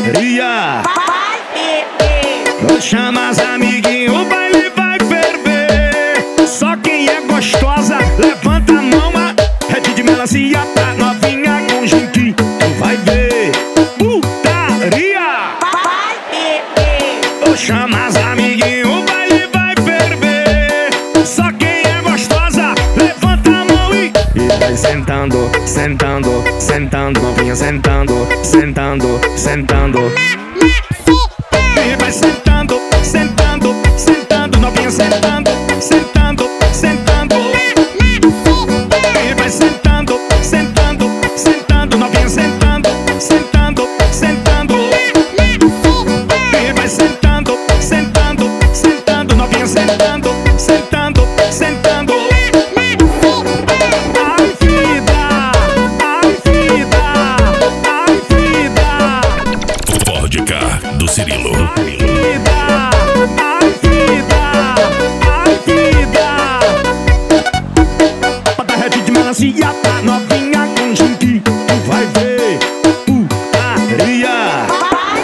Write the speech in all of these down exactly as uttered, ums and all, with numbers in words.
putaria. Chama as amiguinhas, o baile vai ferver. Só quem é gostosa, levanta a mão. A rede de melancia pra novinha com junquinho. Tu vai ver putaria. Chama as amiguinhas, o baile vai ferver. Só quem é gostosa, levanta a mão e E vai sentando, sentando, sentando, novinha sentando, sentando, sentando. E vai sentando, sentando, sentando, novinha sentando, sentando, sentando. E vai sentando, sentando, sentando, novinha sentando, sentando, sentando. E vai sentando, sentando, sentando, novinha sentando, sentando, sentando. Ai vida, ai vida, ai vida. Vodka do Cirilo. Ai vida, ai vida, ai vida. Bota rede de melancia pra novinha com junquinho. Tu vai ver putaria.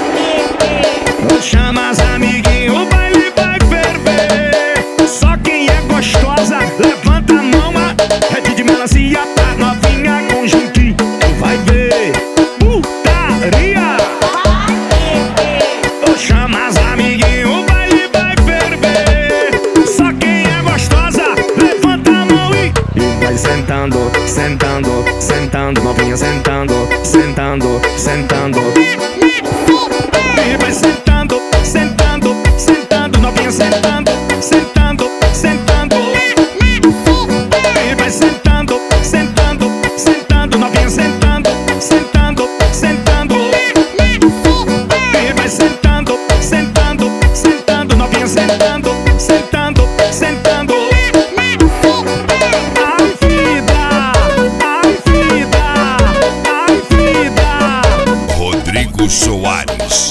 Chama as amiguinhas, o baile vai ferver. Só quem é gostosa, levanta a mão. A rede de melancia pra novinha com junquinho. Tu vai ver putaria. Chama as amiguinhas, o baile vai ferver. Só quem é gostosa, levanta a mão e E vai sentando, sentando, sentando, novinha sentando, sentando, sentando. E vai sentando, sentando, sentando, novinha sentando, sentando, sentando. E vai sentando, sentando, sentando, novinha sentando, sentando, sentando. E vai sentando, sentando, sentando, novinha sentando, sentando, sentando. Ai vida, ai vida, ai vida. Rodrigo Soares.